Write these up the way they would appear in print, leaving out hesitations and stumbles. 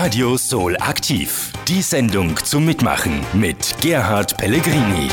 Radio Soul aktiv. Die Sendung zum Mitmachen mit Gerhard Pellegrini.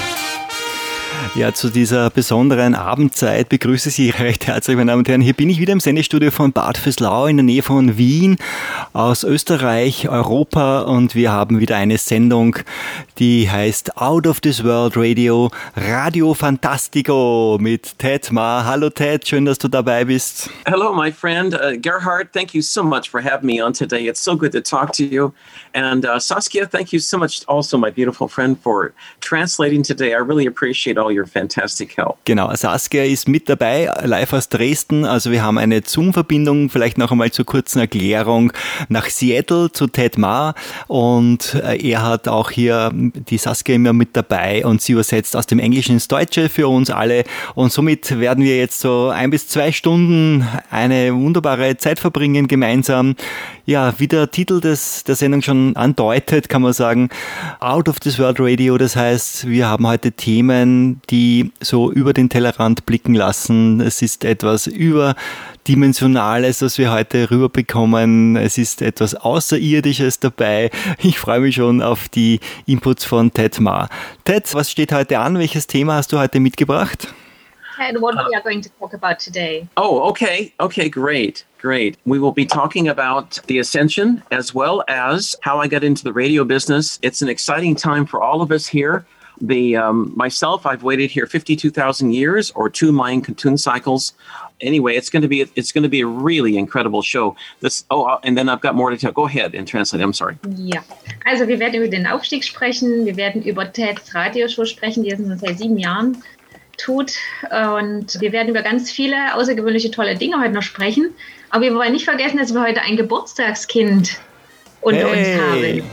Ja, zu dieser besonderen Abendzeit begrüße ich Sie recht herzlich, meine Damen und Herren. Hier bin ich wieder im Sendestudio von Bad Vöslau in der Nähe von Wien aus Österreich, Europa, und wir haben wieder eine Sendung, die heißt Out of This World Radio, Radio Fantastico mit Ted Ma. Hallo Ted, schön, dass du dabei bist. Hello, my friend. Gerhard, thank you so much for having me on today. It's so good to talk to you. And Saskia, thank you so much also, my beautiful friend, for translating today. I really appreciate all your fantastic help. Genau, Saskia ist mit dabei, live aus Dresden. Also wir haben eine Zoom-Verbindung, vielleicht noch einmal zur kurzen Erklärung, nach Seattle zu Ted Ma. Und er hat auch hier die Saskia immer mit dabei und sie übersetzt aus dem Englischen ins Deutsche für uns alle. Und somit werden wir jetzt so 1 bis 2 Stunden eine wunderbare Zeit verbringen gemeinsam. Ja, wie der Titel der Sendung schon andeutet, kann man sagen, Out of This World Radio. Das heißt, wir haben heute Themen, die so über den Tellerrand blicken lassen. Es ist etwas Überdimensionales, was wir heute rüberbekommen. Es ist etwas Außerirdisches dabei. Ich freue mich schon auf die Inputs von Ted Ma. Ted, was steht heute an? Welches Thema hast du heute mitgebracht? Ted, what we are going to talk about today. Oh, okay. Okay, great. Great. We will be talking about the ascension as well as how I got into the radio business. It's an exciting time for all of us here. Myself, I've waited here 52,000 years or 2 Mayan Katun cycles. Anyway, it's going to be a really incredible show. And then I've got more to tell. Go ahead and translate. I'm sorry. Ja, also wir werden über den Aufstieg sprechen. Wir werden über Teds Radioshow sprechen, die er schon seit 7 Jahren tut. Und wir werden über ganz viele außergewöhnliche, tolle Dinge heute noch sprechen. Aber wir wollen nicht vergessen, dass wir heute ein Geburtstagskind unter uns haben.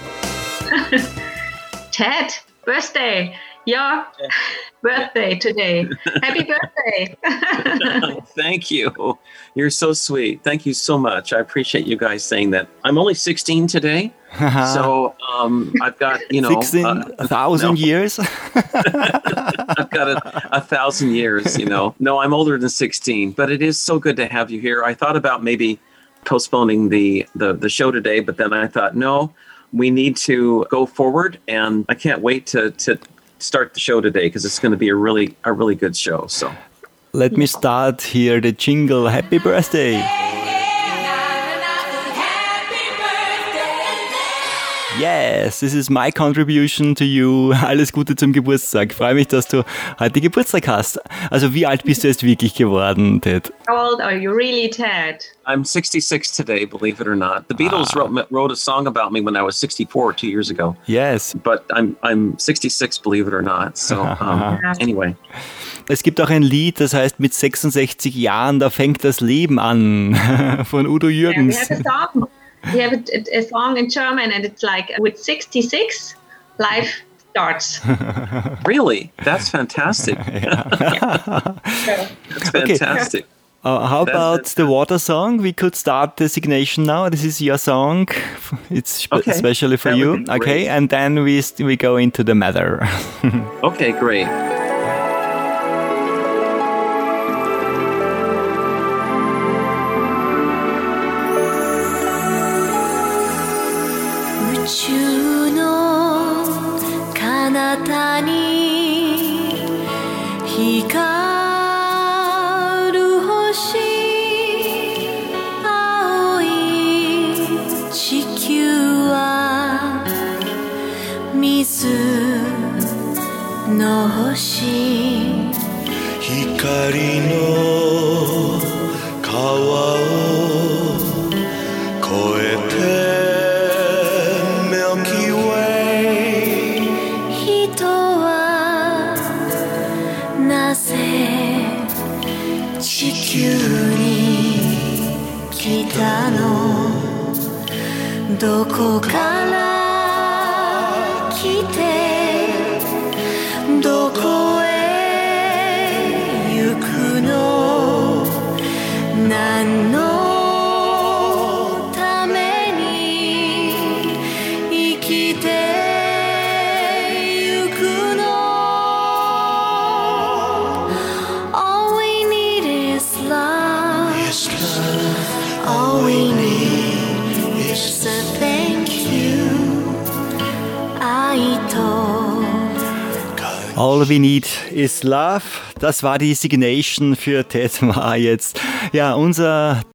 Ted, Birthday. Yeah, birthday today. Happy birthday. Thank you. You're so sweet. Thank you so much. I appreciate you guys saying that. I'm only 16 today. So I've got, 16,000 years. I've got 1,000 years, No, I'm older than 16, but it is so good to have you here. I thought about maybe postponing the show today, but then I thought, no, we need to go forward, and I can't wait to start the show today because it's going to be a really good show. So let me start here the jingle. Happy birthday. Yes, this is my contribution to you. Alles Gute zum Geburtstag. Ich freue mich, dass du heute Geburtstag hast. Also wie alt bist du jetzt wirklich geworden, Ted? How old are you really, Ted? I'm 66 today, believe it or not. The Beatles wrote a song about me when I was 64 2 years ago. Yes. But I'm 66, believe it or not. So anyway. Es gibt auch ein Lied, das heißt, mit 66 Jahren, da fängt das Leben an, von Udo Jürgens. Yeah, we have a song in German, and it's like, with 66, life starts. Really? That's fantastic. That's fantastic. Okay. How about the water song? We could start the signation now. This is your song. It's especially for you. Okay, and then we go into the matter. Okay, great. All we need is a thing. All we need is love. Das war die Signation für Ted Ma jetzt. Ja, unser